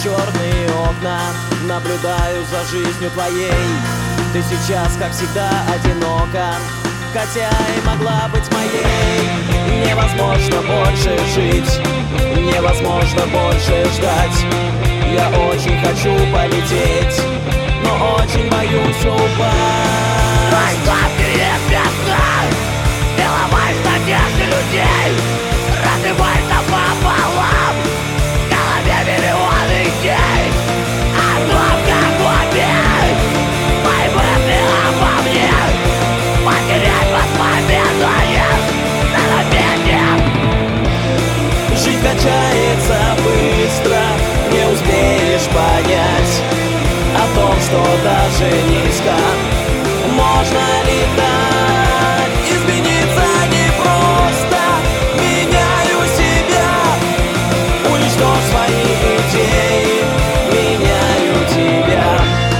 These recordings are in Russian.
черные окна, наблюдаю за жизнью твоей. Ты сейчас, как всегда, одинока, хотя и могла быть моей. Невозможно больше жить, невозможно больше ждать. Я очень хочу полететь, но очень боюсь упасть. Твои сладкие песня, ты ломаешь надежды людей, разрываешься пополам, в голове миллионы идей. О том, как убить мои мысли обо мне, потерять воспоминания на навеки. Жизнь качается быстро, не успеешь понять о том, что даже низко можно летать. Измениться непросто, меняю себя, уничтожь свои идеи, меняю тебя.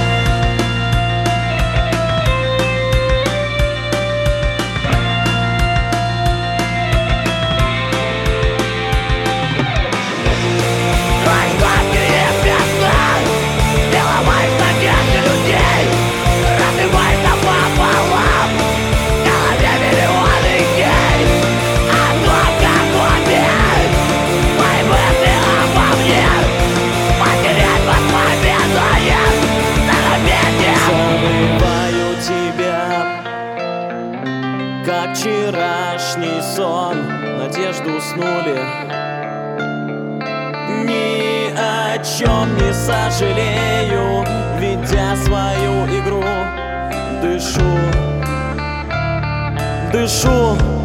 Твои сладкие песня, ты ломаешь надежды людей, разрываешься пополам, в голове миллионы идей. О том, как убить мои мысли обо мне, потерять воспоминания на навеки. Забываю тебя, как вчерашний сон. Надежды уснули, ни о чем не сожалею, ведя свою игру. Дышу, дышу.